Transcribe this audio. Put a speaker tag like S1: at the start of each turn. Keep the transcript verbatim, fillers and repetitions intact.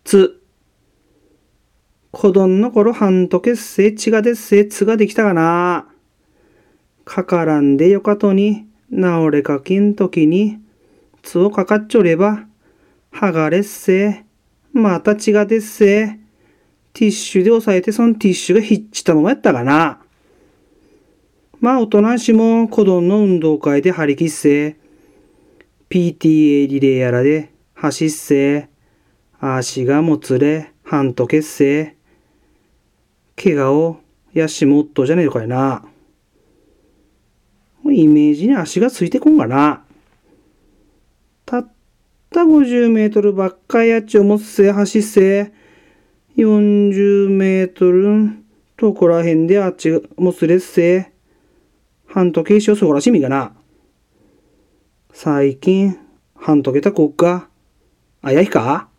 S1: つ。子供の頃半とけっせ、血がでっせ、つができたかな。かからんでよかとに、治れかきんときに、つをかかっちょれば、はがれっせ、また血がでっせ、ティッシュで押さえてそのティッシュがひっちたままやったかな。まあ、おとなしも子供の運動会で張り切っせ、ピーティーエー リレーやらで走っせ、足がもつれ、はんとけっせ、怪我をやしもっとじゃねえのかいな。イメージに足がついてこんがな。たったごじゅうメートルばっかやっちをもっせ、走っせ、よんじゅうメートルとこらへんであっちもつれっせ、半時計しよそこらしみがな。最近、半時計たこっか。あやひか